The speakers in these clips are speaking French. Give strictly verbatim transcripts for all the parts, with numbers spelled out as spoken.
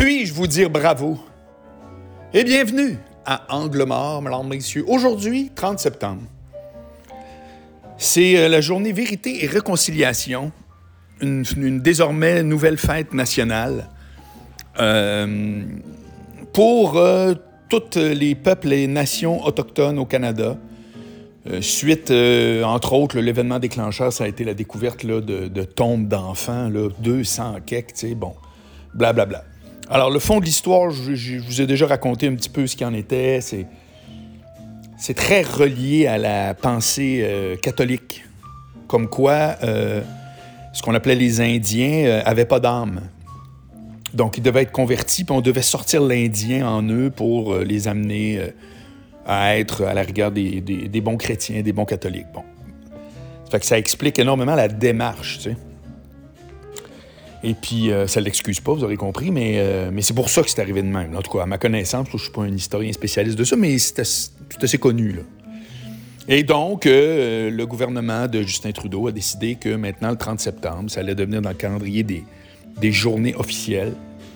Puis-je vous dire bravo et bienvenue à Angle mort, mesdames, messieurs. Aujourd'hui, trente septembre, c'est la journée Vérité et Réconciliation, une, une désormais nouvelle fête nationale euh, pour euh, tous les peuples et nations autochtones au Canada. Euh, suite, euh, entre autres, l'événement déclencheur, ça a été la découverte là, de, de tombes d'enfants, là, deux cents quelques, tu sais, bon, blablabla. Alors, le fond de l'histoire, je, je vous ai déjà raconté un petit peu ce qu'il en était. C'est, c'est très relié à la pensée euh, catholique, comme quoi euh, ce qu'on appelait les Indiens n'avaient euh, pas d'âme. Donc, ils devaient être convertis, puis on devait sortir l'Indien en eux pour euh, les amener euh, à être, à la rigueur, des, des, des bons chrétiens, des bons catholiques. Bon. Ça fait que ça explique énormément la démarche, tu sais. Et puis, euh, ça ne l'excuse pas, vous aurez compris, mais, euh, mais c'est pour ça que c'est arrivé de même. En tout cas, à ma connaissance, je ne suis pas un historien spécialiste de ça, mais c'est assez, c'est assez connu, là. Et donc, euh, le gouvernement de Justin Trudeau a décidé que maintenant, le trente septembre, ça allait devenir dans le calendrier des, des journées officielles.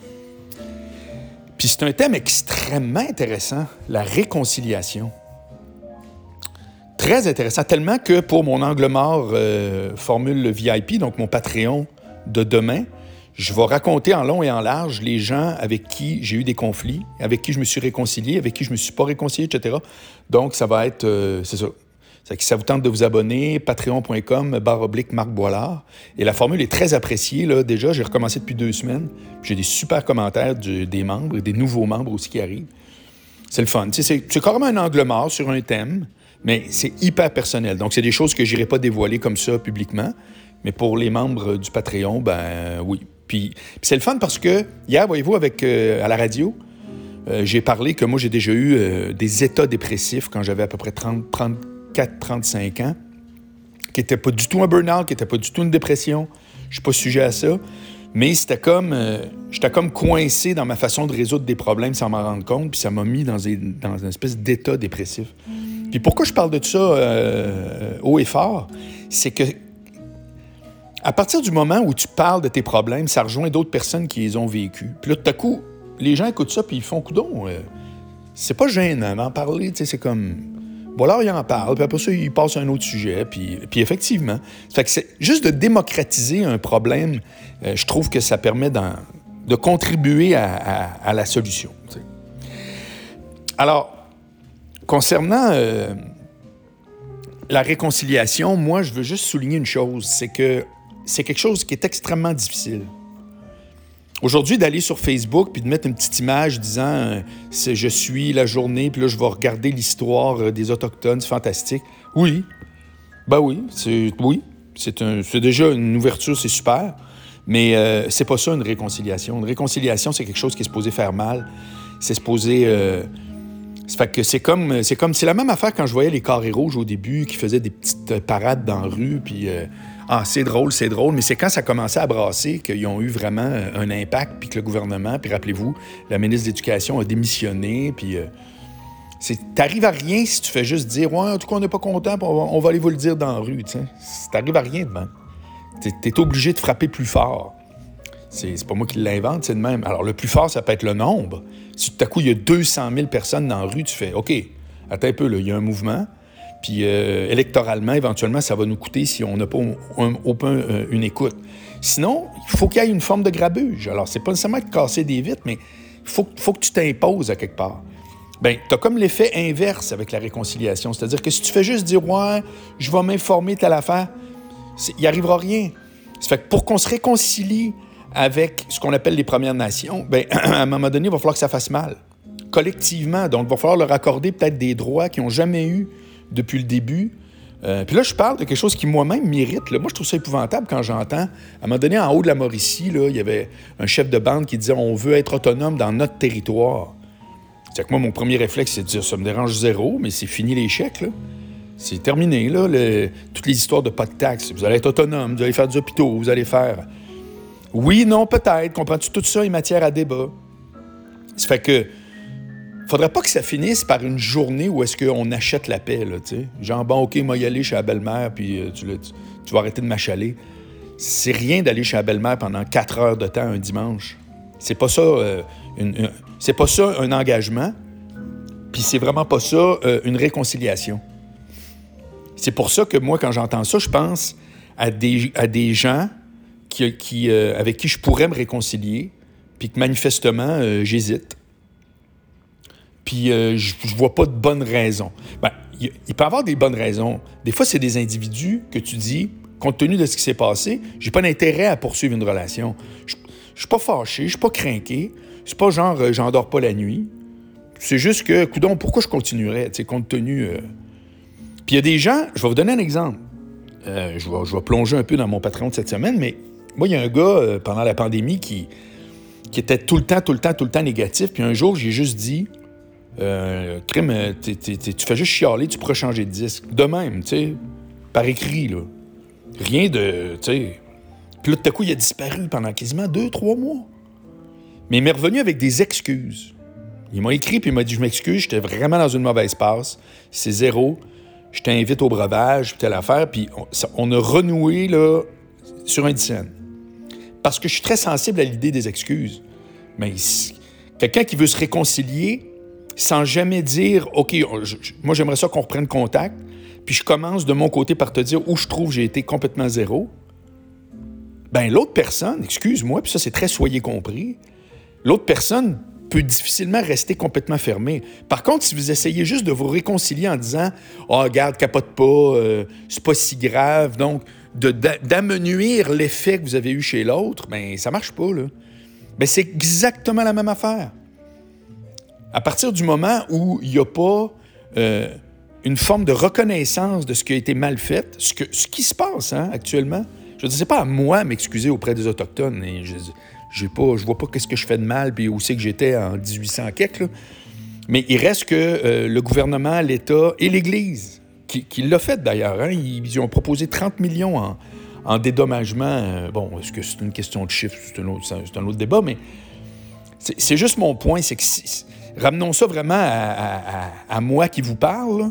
Puis c'est un thème extrêmement intéressant, la réconciliation. Très intéressant, tellement que pour mon angle mort euh, formule V I P, donc mon Patreon de demain, je vais raconter en long et en large les gens avec qui j'ai eu des conflits, avec qui je me suis réconcilié, avec qui je me suis pas réconcilié, et cetera. Donc, ça va être, euh, c'est ça. C'est que si ça vous tente de vous abonner, patreon point com barre oblique Marc Boilard. Et la formule est très appréciée, là. Déjà, j'ai recommencé depuis deux semaines. J'ai des super commentaires du, des membres et des nouveaux membres aussi qui arrivent. C'est le fun. Tu sais, c'est, c'est carrément un angle mort sur un thème, mais c'est hyper personnel. Donc, c'est des choses que je n'irai pas dévoiler comme ça publiquement. Mais pour les membres du Patreon, ben oui. Puis, puis c'est le fun parce que hier, voyez-vous, avec, euh, à la radio, euh, j'ai parlé que moi, j'ai déjà eu euh, des états dépressifs quand j'avais à peu près trente, trente-quatre, trente-cinq ans, qui n'étaient pas du tout un burn-out, qui n'étaient pas du tout une dépression. Je ne suis pas sujet à ça. Mais c'était comme, euh, j'étais comme coincé dans ma façon de résoudre des problèmes sans m'en rendre compte, puis ça m'a mis dans, des, dans une espèce d'état dépressif. Puis pourquoi je parle de ça euh, haut et fort, c'est que à partir du moment où tu parles de tes problèmes, ça rejoint d'autres personnes qui les ont vécus. Puis là, tout à coup, les gens écoutent ça puis ils font « Coudon, euh, c'est pas gênant d'en parler. » Tu sais, c'est comme... Bon, alors, il en parle, puis après ça, il passe à un autre sujet. Puis, puis effectivement, ça fait que c'est juste de démocratiser un problème, euh, je trouve que ça permet d'en, de contribuer à, à, à la solution. Tu sais. Alors, concernant euh, la réconciliation, moi, je veux juste souligner une chose, c'est que c'est quelque chose qui est extrêmement difficile. Aujourd'hui, d'aller sur Facebook puis de mettre une petite image disant euh, c'est, « Je suis la journée, puis là, je vais regarder l'histoire euh, des Autochtones, c'est fantastique. » Oui, ben oui, c'est, oui, c'est, un, c'est déjà une ouverture, c'est super, mais euh, c'est pas ça une réconciliation. Une réconciliation, c'est quelque chose qui est supposé faire mal. C'est supposé... Euh, ça fait que c'est comme, c'est comme... C'est la même affaire quand je voyais les carrés rouges au début qui faisaient des petites parades dans la rue, puis... Euh, ah, c'est drôle, c'est drôle, mais c'est quand ça commençait à brasser qu'ils ont eu vraiment un impact, puis que le gouvernement, puis rappelez-vous, la ministre de l'Éducation a démissionné, puis euh, c'est, t'arrives à rien si tu fais juste dire « Ouais, en tout cas, on n'est pas content, on va, on va aller vous le dire dans la rue, tu sais. » T'arrives à rien de même. T'es, t'es obligé de frapper plus fort. C'est, c'est pas moi qui l'invente, c'est de même. Alors, le plus fort, ça peut être le nombre. Si tout à coup, il y a deux cent mille personnes dans la rue, tu fais « OK, attends un peu, là, il y a un mouvement. » Puis euh, électoralement, éventuellement, ça va nous coûter si on n'a pas un, un, un, une écoute. Sinon, il faut qu'il y ait une forme de grabuge. Alors, c'est pas nécessairement de casser des vitres, mais il faut, faut que tu t'imposes à quelque part. Bien, tu as comme l'effet inverse avec la réconciliation. C'est-à-dire que si tu fais juste dire « Ouais, je vais m'informer telle affaire », il n'y arrivera rien. Ça fait que pour qu'on se réconcilie avec ce qu'on appelle les Premières Nations, bien, à un moment donné, il va falloir que ça fasse mal. Collectivement. Donc, il va falloir leur accorder peut-être des droits qu'ils n'ont jamais eus depuis le début. Euh, puis là, je parle de quelque chose qui moi-même m'irrite. Là. Moi, je trouve ça épouvantable quand j'entends... À un moment donné, en haut de la Mauricie, là, il y avait un chef de bande qui disait « On veut être autonome dans notre territoire. » C'est que moi, mon premier réflexe, c'est de dire « Ça me dérange zéro, mais c'est fini les chèques. Là. C'est terminé. Là, le... Toutes les histoires de pas de taxes. Vous allez être autonome, vous allez faire des hôpitaux, vous allez faire... » Oui, non, peut-être. Comprends-tu? Tout ça est matière à débat. Ça fait que faudrait pas que ça finisse par une journée où est-ce qu'on achète la paix, là, tu sais. Genre, bon, OK, moi, y aller chez la belle-mère, puis euh, tu, tu, tu vas arrêter de m'achaler. C'est rien d'aller chez la belle-mère pendant quatre heures de temps un dimanche. C'est pas ça. Euh, une, une, c'est pas ça un engagement, puis c'est vraiment pas ça euh, une réconciliation. C'est pour ça que moi, quand j'entends ça, je pense à des, à des gens qui, qui, euh, avec qui je pourrais me réconcilier, puis que manifestement, euh, j'hésite. Puis euh, je ne vois pas de bonnes raisons. Ben, il, il peut y avoir des bonnes raisons. Des fois, c'est des individus que tu dis, compte tenu de ce qui s'est passé, j'ai pas d'intérêt à poursuivre une relation. Je ne suis pas fâché, je suis pas crinqué. C'est pas genre, euh, j'en dors pas la nuit. C'est juste que, coudonc, pourquoi je continuerais, tu sais, compte tenu... Euh... Puis il y a des gens, je vais vous donner un exemple. Euh, je, vais, je vais plonger un peu dans mon Patreon de cette semaine, mais moi, il y a un gars, euh, pendant la pandémie, qui, qui était tout le temps, tout le temps, tout le temps négatif. Puis un jour, j'ai juste dit, euh, crime, t'es, t'es, t'es, tu fais juste chialer, tu pourrais changer de disque. De même, tu sais, par écrit, là. Rien de, tu sais... Puis là, tout à coup, il a disparu pendant quasiment deux, trois mois. Mais il m'est revenu avec des excuses. Il m'a écrit, puis il m'a dit, je m'excuse, j'étais vraiment dans une mauvaise passe. C'est zéro. Je t'invite au breuvage, puis telle affaire. Puis on, ça, on a renoué, là, sur un dix. Parce que je suis très sensible à l'idée des excuses. Mais quelqu'un qui veut se réconcilier sans jamais dire, OK, je, je, moi, j'aimerais ça qu'on reprenne contact, puis je commence de mon côté par te dire où je trouve que j'ai été complètement zéro. Ben l'autre personne, excuse-moi, puis ça, c'est très soyez compris, l'autre personne peut difficilement rester complètement fermée. Par contre, si vous essayez juste de vous réconcilier en disant « Ah, oh, regarde, capote pas, euh, c'est pas si grave », donc de, d'amenuire l'effet que vous avez eu chez l'autre, bien, ça marche pas, là. Bien, c'est exactement la même affaire. À partir du moment où il n'y a pas euh, une forme de reconnaissance de ce qui a été mal fait, ce, que, ce qui se passe hein, actuellement, je ne dis pas à moi m'excuser auprès des Autochtones, et je j'ai pas, je vois pas qu'est-ce que je fais de mal, puis où c'est que j'étais en dix-huit cents quelque, là. Mais il reste que euh, le gouvernement, l'État et l'Église, qui, qui l'a fait d'ailleurs, hein, ils, ils ont proposé trente millions en, en dédommagement. Euh, bon, est-ce que c'est une question de chiffres? C'est un autre, c'est un autre débat, mais c'est, c'est juste mon point, c'est que si, ramenons ça vraiment à, à, à, à moi qui vous parle.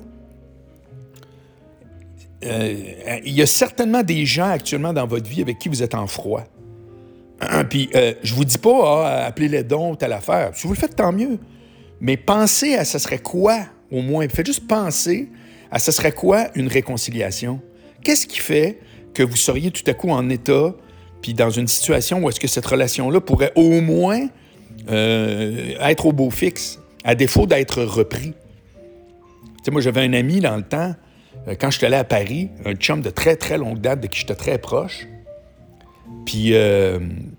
Euh, il y a certainement des gens actuellement dans votre vie avec qui vous êtes en froid. Puis, euh, je vous dis pas, ah, appelez les dons, telle affaire. Si vous le faites, tant mieux. Mais pensez à ce serait quoi, au moins. Faites juste penser à ce serait quoi une réconciliation. Qu'est-ce qui fait que vous seriez tout à coup en état, puis dans une situation où est-ce que cette relation-là pourrait au moins euh, être au beau fixe, à défaut d'être repris. Tu sais, moi, j'avais un ami dans le temps, euh, quand je suis allé à Paris, un chum de très, très longue date, de qui j'étais très proche. Puis, euh,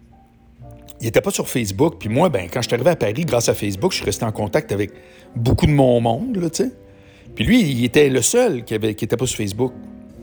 il n'était pas sur Facebook. Puis moi, ben, quand je suis arrivé à Paris, grâce à Facebook, je suis resté en contact avec beaucoup de mon monde, là, tu sais. Puis lui, il était le seul qui n'était qui pas sur Facebook.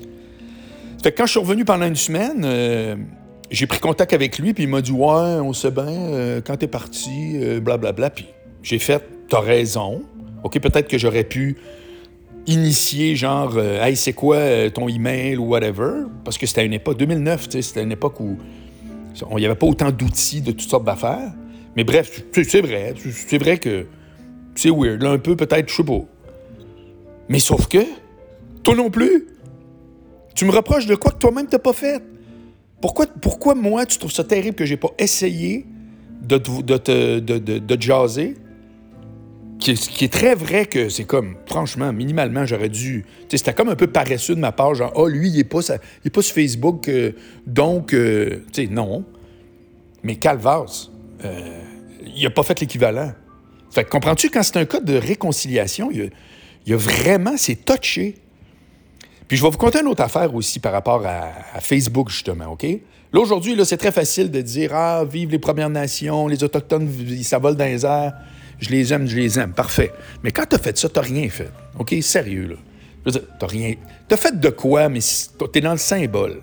Ça fait que quand je suis revenu pendant une semaine, euh, j'ai pris contact avec lui, puis il m'a dit « Ouais, on sait bien, euh, quand t'es parti, euh, blablabla. » Puis j'ai fait « T'as raison. OK, peut-être que j'aurais pu initier genre euh, « Hey, c'est quoi euh, ton email ou whatever? » Parce que c'était à une époque, deux mille neuf, tu sais, c'était une époque où il n'y avait pas autant d'outils de toutes sortes d'affaires. Mais bref, c'est vrai, c'est vrai que c'est weird, là, un peu peut-être, je sais pas. Mais sauf que, toi non plus, tu me reproches de quoi que toi-même t'as pas fait. Pourquoi, pourquoi moi, tu trouves ça terrible que j'ai pas essayé de te, de te, de, de, de te jaser? Qui, qui est très vrai que c'est comme, franchement, minimalement, j'aurais dû... Tu sais, c'était comme un peu paresseux de ma part, genre, ah, oh, lui, il est pas, ça, il est pas sur Facebook, euh, donc, euh, tu sais, non. Mais calvasse, euh, il a pas fait l'équivalent. Fait que, comprends-tu, quand c'est un cas de réconciliation, il y a, il y a vraiment, c'est touché. Puis je vais vous conter une autre affaire aussi par rapport à, à Facebook, justement, OK? Là, aujourd'hui, là, c'est très facile de dire, ah, vive les Premières Nations, les Autochtones, ça vole dans les airs. Je les aime, je les aime. Parfait. Mais quand t'as fait ça, t'as rien fait. OK? Sérieux, là. Je veux dire, t'as rien... T'as fait de quoi, mais t'es dans le symbole.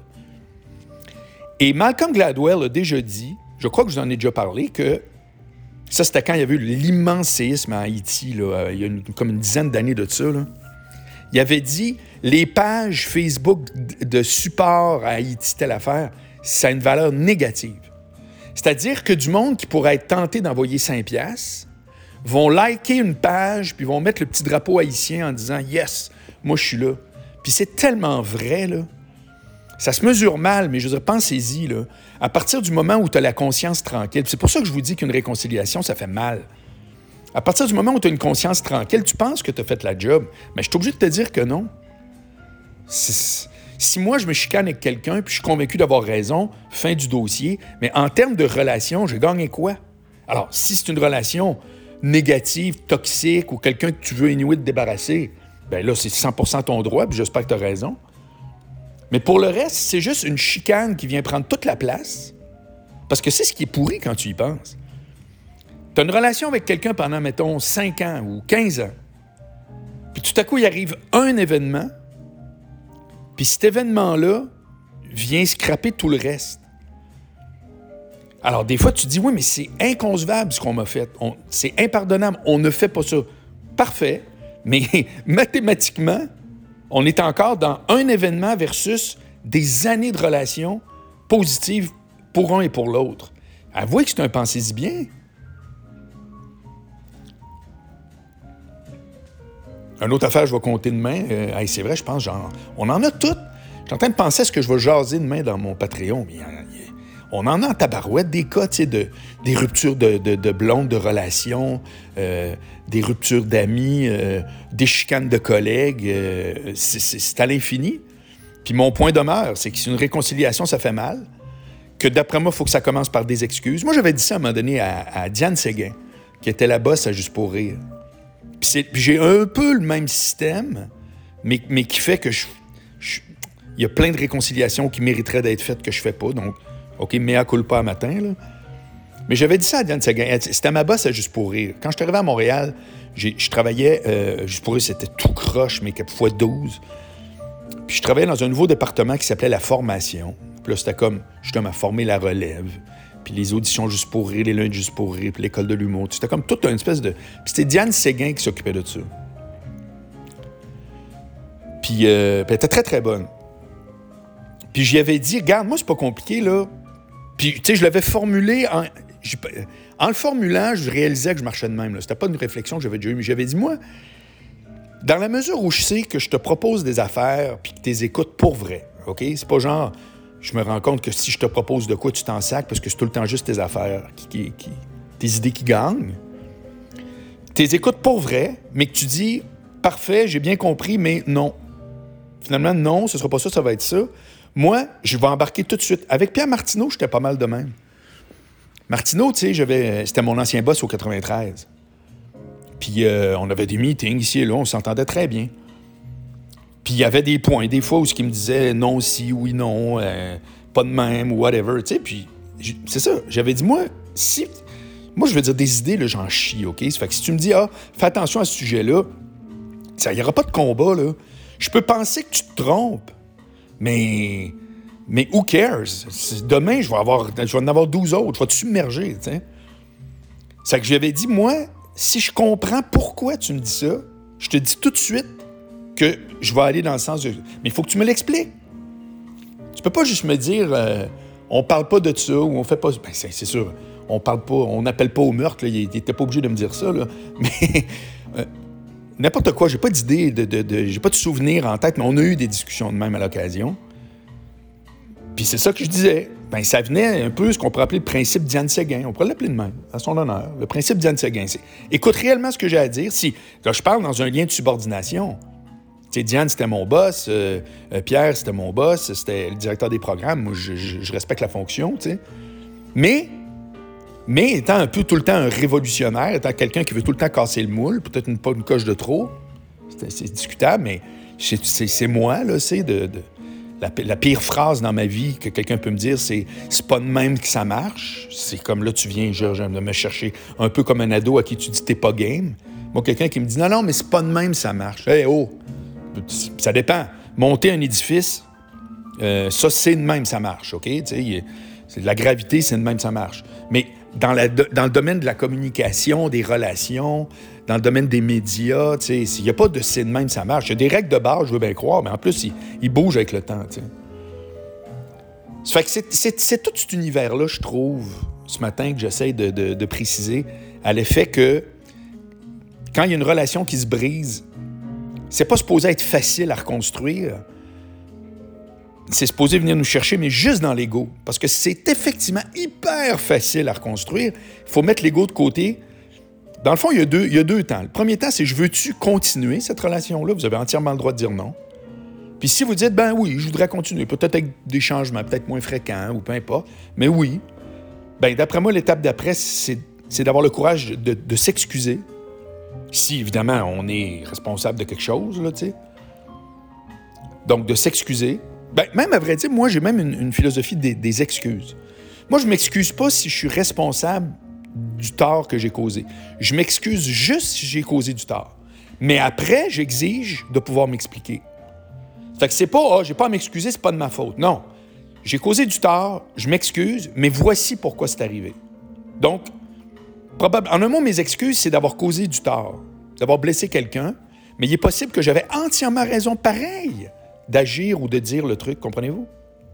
Et Malcolm Gladwell a déjà dit, je crois que je vous en ai déjà parlé, que ça, c'était quand il y avait eu l'immense séisme à Haïti, là, il y a une, comme une dizaine d'années de ça, là. Il avait dit, les pages Facebook de support à Haïti, telle affaire, ça a une valeur négative. C'est-à-dire que du monde qui pourrait être tenté d'envoyer cinq piastres vont liker une page, puis vont mettre le petit drapeau haïtien en disant « Yes, moi, je suis là. » Puis c'est tellement vrai, là. Ça se mesure mal, mais je veux dire, pensez-y, là. À partir du moment où tu as la conscience tranquille, c'est pour ça que je vous dis qu'une réconciliation, ça fait mal. À partir du moment où tu as une conscience tranquille, tu penses que tu as fait la job, mais je suis obligé de te dire que non. C'est... Si moi, je me chicane avec quelqu'un puis je suis convaincu d'avoir raison, fin du dossier, mais en termes de relation, j'ai gagné quoi? Alors, si c'est une relation négative, toxique ou quelqu'un que tu veux anyway te débarrasser, bien là, c'est cent pour cent ton droit puis j'espère que tu as raison. Mais pour le reste, c'est juste une chicane qui vient prendre toute la place parce que c'est ce qui est pourri quand tu y penses. Tu as une relation avec quelqu'un pendant, mettons, cinq ans ou quinze ans, puis tout à coup, il arrive un événement. Puis cet événement-là vient scraper tout le reste. Alors, des fois, tu te dis, oui, mais c'est inconcevable ce qu'on m'a fait. On, c'est impardonnable. On ne fait pas ça. Parfait. Mais mathématiquement, on est encore dans un événement versus des années de relations positives pour un et pour l'autre. Avouez que c'est un pensez-y bien. Une autre affaire, je vais compter demain. Euh, hey, c'est vrai, je pense, genre, on en a toutes. Je suis en train de penser à ce que je vais jaser demain dans mon Patreon. Mais, euh, on en a en tabarouette des cas, tu sais, de, des ruptures de, de, de blondes, de relations, euh, des ruptures d'amis, euh, des chicanes de collègues. Euh, c'est, c'est, c'est à l'infini. Puis mon point demeure, c'est que si une réconciliation, ça fait mal, que d'après moi, il faut que ça commence par des excuses. Moi, j'avais dit ça à un moment donné à, à Diane Séguin, qui était la boss à Juste pour rire. Puis, c'est, puis j'ai un peu le même système, mais, mais qui fait que je, je, il y a plein de réconciliations qui mériteraient d'être faites que je fais pas. Donc, OK, mea culpa à matin, là. Mais j'avais dit ça à Diane Séguin. C'était ma boss à Juste pour rire. Quand je suis arrivé à Montréal, j'ai, je travaillais... Euh, Juste pour rire, c'était tout croche, mais fois douze. Puis je travaillais dans un nouveau département qui s'appelait la formation. Puis là, c'était comme, justement, former la relève. Puis les auditions Juste pour rire, les lundis Juste pour rire, puis l'école de l'humour. C'était comme toute une espèce de... Puis c'était Diane Séguin qui s'occupait de ça. Puis, euh, puis elle était très, très bonne. Puis j'y avais dit, regarde, moi, c'est pas compliqué, là. Puis, tu sais, je l'avais formulé en... En le formulant, je réalisais que je marchais de même, là. C'était pas une réflexion que j'avais déjà eue, mais j'avais dit, moi, dans la mesure où je sais que je te propose des affaires puis que tu les écoutes pour vrai, OK? C'est pas genre... Je me rends compte que si je te propose de quoi, tu t'en sacs parce que c'est tout le temps juste tes affaires, qui, qui, qui, tes idées qui gagnent. Tu les écoutes pour vrai, mais que tu dis, parfait, j'ai bien compris, mais non. Finalement, non, ce sera pas ça, ça va être ça. Moi, je vais embarquer tout de suite. Avec Pierre Martineau, j'étais pas mal de même. Martineau, tu sais, j'avais, c'était mon ancien boss au quatre-vingt-treize. Puis euh, on avait des meetings ici et là, on s'entendait très bien. Puis il y avait des points, des fois où ce qui me disait non, si, oui, non, euh, pas de même, ou whatever, tu sais. Puis c'est ça, j'avais dit, moi, si... Moi, je veux dire, des idées, là, j'en chie, OK? Ça fait que si tu me dis, ah, fais attention à ce sujet-là, il n'y aura pas de combat, là. Je peux penser que tu te trompes, mais... Mais who cares? Demain, je vais, avoir, je vais en avoir douze autres, je vais te submerger, tu sais. C'est que j'avais dit, moi, si je comprends pourquoi tu me dis ça, je te dis tout de suite que je vais aller dans le sens de... Mais il faut que tu me l'expliques. Tu peux pas juste me dire, euh, on parle pas de ça, ou on fait pas... Ben, c'est, c'est sûr, on parle pas, on n'appelle pas au meurtre, là, il était pas obligé de me dire ça, là. Mais euh, n'importe quoi, j'ai pas d'idée, de, de, de, j'ai pas de souvenir en tête, mais on a eu des discussions de même à l'occasion. Puis c'est ça que je disais. Ben, ça venait un peu ce qu'on pourrait appeler le principe Diane Séguin. On pourrait l'appeler de même, à son honneur. Le principe Diane Séguin, c'est écoute réellement ce que j'ai à dire. Si, là, je parle dans un lien de subordination. Tu sais, Diane, c'était mon boss. Euh, euh, Pierre, c'était mon boss. C'était le directeur des programmes. Moi, je, je, je respecte la fonction, tu sais. Mais, mais étant un peu tout le temps un révolutionnaire, étant quelqu'un qui veut tout le temps casser le moule, peut-être une, pas une coche de trop, c'est, c'est discutable, mais c'est, c'est, c'est moi, là, c'est de... de La, la pire phrase dans ma vie que quelqu'un peut me dire, c'est « c'est pas de même que ça marche ». C'est comme là, tu viens, Georges, de me chercher un peu comme un ado à qui tu dis « t'es pas game ». Moi, quelqu'un qui me dit « non, non, mais c'est pas de même que ça marche ». Hey, oh, ça dépend. Monter un édifice, euh, ça, c'est de même que ça marche, OK? T'sais, c'est de la gravité, c'est de même que ça marche. Mais dans, la, dans le domaine de la communication, des relations, dans le domaine des médias, il n'y a pas de c'est de même, ça marche. Il y a des règles de base, je veux bien croire, mais en plus, ils il bougent avec le temps. T'sais. Ça fait que c'est, c'est, c'est tout cet univers-là, je trouve, ce matin, que j'essaie de, de, de préciser, à l'effet que quand il y a une relation qui se brise, c'est pas supposé être facile à reconstruire, c'est supposé venir nous chercher, mais juste dans l'ego. Parce que c'est effectivement hyper facile à reconstruire. Il faut mettre l'ego de côté. Dans le fond, il y a deux, il y a deux temps. Le premier temps, c'est « je veux-tu continuer cette relation-là? » Vous avez entièrement le droit de dire non. Puis si vous dites « ben oui, je voudrais continuer, peut-être avec des changements, peut-être moins fréquents ou peu importe, mais oui », ben d'après moi, l'étape d'après, c'est, c'est d'avoir le courage de, de s'excuser. Si, évidemment, on est responsable de quelque chose, là, tu sais. Donc, de s'excuser. Ben, même à vrai dire, moi, j'ai même une, une philosophie des, des excuses. Moi, je ne m'excuse pas si je suis responsable du tort que j'ai causé. Je m'excuse juste si j'ai causé du tort. Mais après, j'exige de pouvoir m'expliquer. Fait que c'est pas « ah, oh, j'ai pas à m'excuser, c'est pas de ma faute ». Non. J'ai causé du tort, je m'excuse, mais voici pourquoi c'est arrivé. Donc, probable, en un mot, mes excuses, c'est d'avoir causé du tort, d'avoir blessé quelqu'un, mais il est possible que j'avais entièrement raison pareil d'agir ou de dire le truc, comprenez-vous?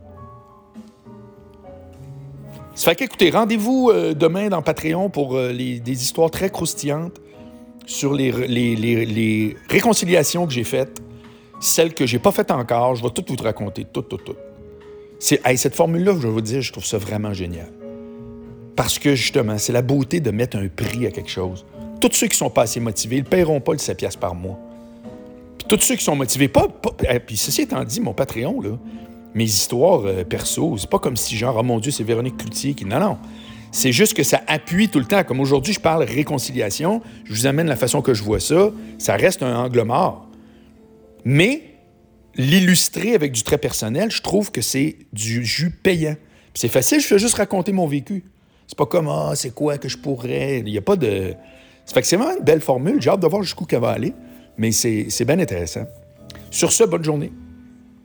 Ça fait qu'écoutez, rendez-vous euh, demain dans Patreon pour euh, les, des histoires très croustillantes sur les, les, les, les réconciliations que j'ai faites, celles que j'ai pas faites encore. Je vais tout vous raconter, tout, tout, tout. C'est, hey, cette formule-là, je vais vous dire, je trouve ça vraiment génial. Parce que, justement, c'est la beauté de mettre un prix à quelque chose. Tous ceux qui sont pas assez motivés, ils ne paieront pas le sept piastres par mois. Puis tous ceux qui sont motivés, pas... pas puis ceci étant dit, mon Patreon, là, mes histoires euh, perso, c'est pas comme si genre, oh mon Dieu, c'est Véronique Cloutier qui... Non, non. C'est juste que ça appuie tout le temps. Comme aujourd'hui, je parle réconciliation, je vous amène la façon que je vois ça, ça reste un angle mort. Mais l'illustrer avec du trait personnel, je trouve que c'est du jus payant. Puis c'est facile, je fais juste raconter mon vécu. C'est pas comme « ah, c'est quoi que je pourrais... » Il n'y a pas de... Ça fait que c'est vraiment une belle formule. J'ai hâte de voir jusqu'où qu'elle va aller, mais c'est, c'est bien intéressant. Sur ce, bonne journée.